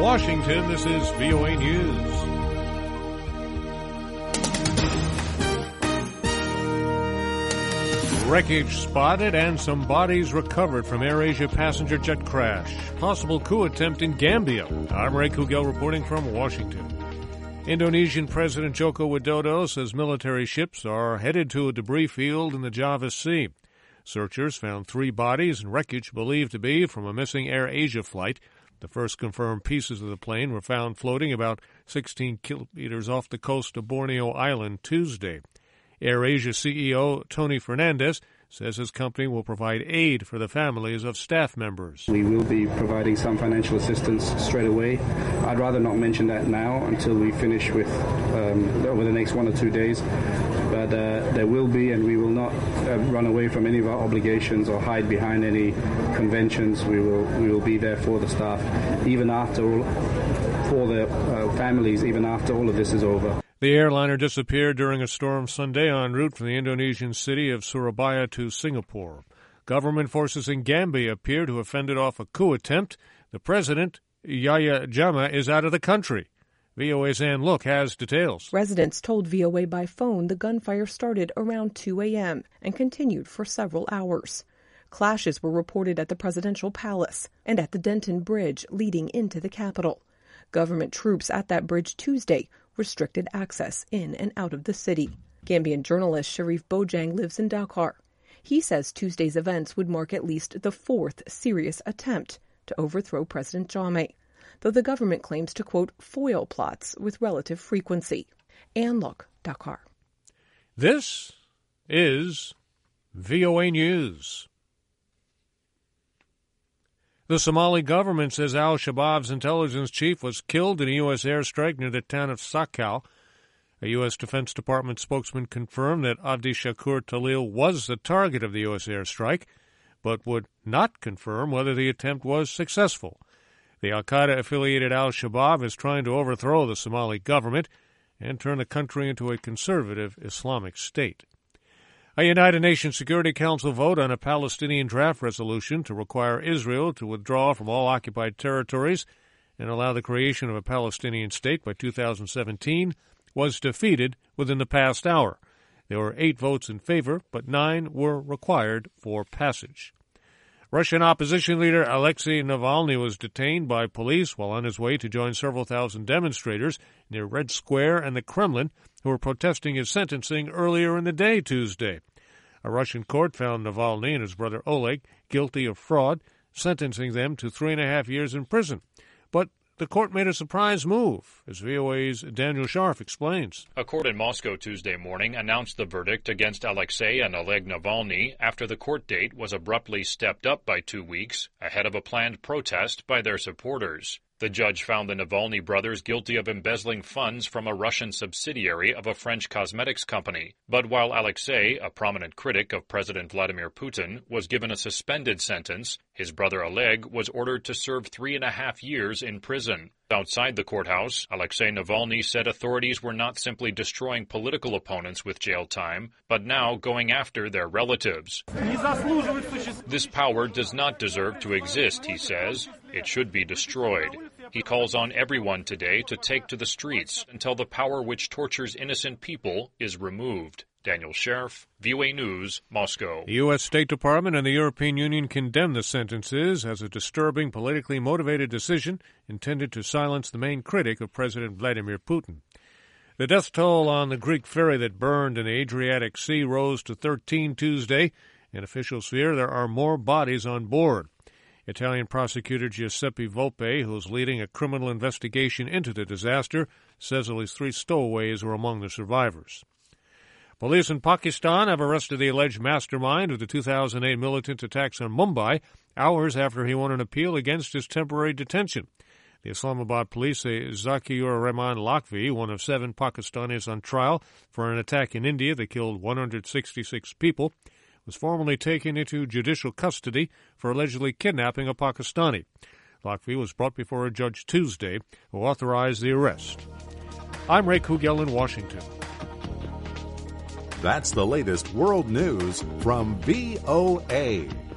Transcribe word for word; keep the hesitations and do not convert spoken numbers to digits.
Washington, this is V O A News. Wreckage spotted and some bodies recovered from AirAsia passenger jet crash. Possible coup attempt in Gambia. I'm Ray Kugel reporting from Washington. Indonesian President Joko Widodo says military ships are headed to a debris field in the Java Sea. Searchers found three bodies and wreckage believed to be from a missing AirAsia flight. The first confirmed pieces of the plane were found floating about sixteen kilometers off the coast of Borneo Island Tuesday. AirAsia C E O Tony Fernandez says his company will provide aid for the families of staff members. We will be providing some financial assistance straight away. I'd rather not mention that now until we finish with um, over the next one or two days. But uh, there will be, and we will not uh, run away from any of our obligations or hide behind any conventions. We will we will be there for the staff, even after all, for the uh, families, even after all of this is over. The airliner disappeared during a storm Sunday en route from the Indonesian city of Surabaya to Singapore. Government forces in Gambia appear to have fended off a coup attempt. The president, Yahya Jammeh, is out of the country. V O A's Ann Look has details. Residents told V O A by phone the gunfire started around two a.m. and continued for several hours. Clashes were reported at the presidential palace and at the Denton Bridge leading into the capital. Government troops at that bridge Tuesday restricted access in and out of the city. Gambian journalist Sharif Bojang lives in Dakar. He says Tuesday's events would mark at least the fourth serious attempt to overthrow President Jammeh, though the government claims to, quote, foil plots with relative frequency. Ann Look, Dakar. This is V O A News. The Somali government says al-Shabaab's intelligence chief was killed in a U S airstrike near the town of Sakal. A U S Defense Department spokesman confirmed that Abdi Shakur Talil was the target of the U S airstrike, but would not confirm whether the attempt was successful. The al-Qaeda-affiliated al-Shabaab is trying to overthrow the Somali government and turn the country into a conservative Islamic state. A United Nations Security Council vote on a Palestinian draft resolution to require Israel to withdraw from all occupied territories and allow the creation of a Palestinian state by two thousand seventeen was defeated within the past hour. There were eight votes in favor, but nine were required for passage. Russian opposition leader Alexei Navalny was detained by police while on his way to join several thousand demonstrators near Red Square and the Kremlin who were protesting his sentencing earlier in the day Tuesday. A Russian court found Navalny and his brother Oleg guilty of fraud, sentencing them to three and a half years in prison. But the court made a surprise move, as V O A's Daniel Scharf explains. A court in Moscow Tuesday morning announced the verdict against Alexei and Oleg Navalny after the court date was abruptly stepped up by two weeks ahead of a planned protest by their supporters. The judge found the Navalny brothers guilty of embezzling funds from a Russian subsidiary of a French cosmetics company. But while Alexei, a prominent critic of President Vladimir Putin, was given a suspended sentence, his brother Oleg was ordered to serve three and a half years in prison. Outside the courthouse, Alexei Navalny said authorities were not simply destroying political opponents with jail time, but now going after their relatives. This power does not deserve to exist, he says. It should be destroyed. He calls on everyone today to take to the streets until the power which tortures innocent people is removed. Daniel Scharf, V O A News, Moscow. The U S State Department and the European Union condemned the sentences as a disturbing, politically motivated decision intended to silence the main critic of President Vladimir Putin. The death toll on the Greek ferry that burned in the Adriatic Sea rose to thirteen Tuesday, and officials fear there are more bodies on board. Italian prosecutor Giuseppe Volpe, who is leading a criminal investigation into the disaster, says at least three stowaways were among the survivors. Police in Pakistan have arrested the alleged mastermind of the two thousand eight militant attacks on Mumbai hours after he won an appeal against his temporary detention. The Islamabad police say Zakir Rehman Lakhvi, one of seven Pakistanis on trial for an attack in India that killed one hundred sixty-six people, was formally taken into judicial custody for allegedly kidnapping a Pakistani. Lakhvi was brought before a judge Tuesday who authorized the arrest. I'm Ray Kugel in Washington. That's the latest world news from V O A.